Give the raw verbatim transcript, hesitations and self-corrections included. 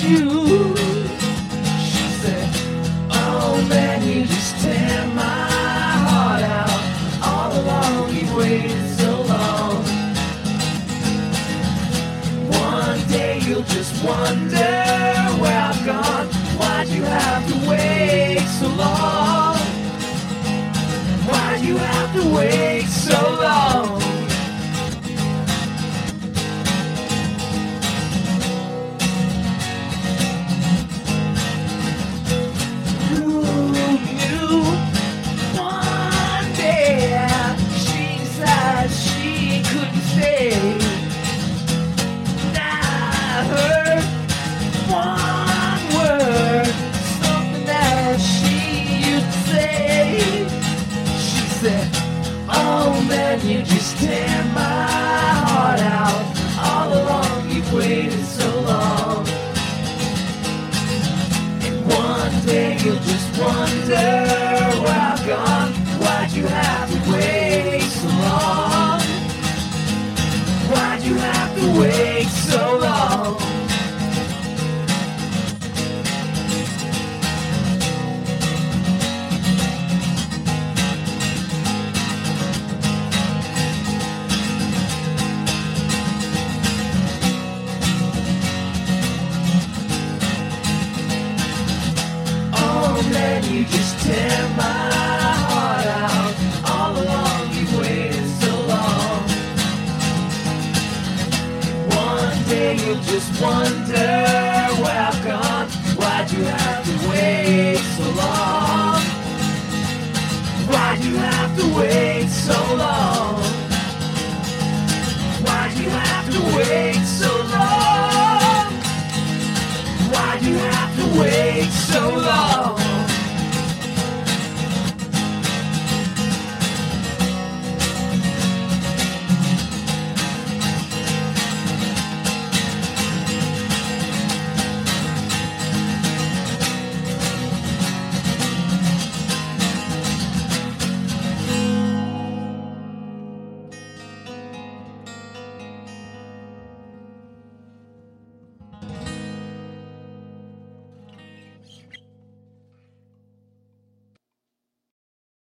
you. She said, oh man, you just tear my heart out. All along you waited so long. One day you'll just wonder where I've gone. Why'd you have to wait so long? Why'd you have to wait so long? Who knew one day she decided she couldn't stay? And I heard one word, something that she used to say. She said, oh man, you just tear my heart out. All along you've waited so long. And one day you'll just wonder where I've gone. Why'd you have to wait so long? Why'd you have to wait so long? Man, you just tear my heart out. All along you've waited so long. One day you'll just wonder where I've gone. Why'd you have to wait so long? Why'd you have to wait so long? Why'd you have to wait so long?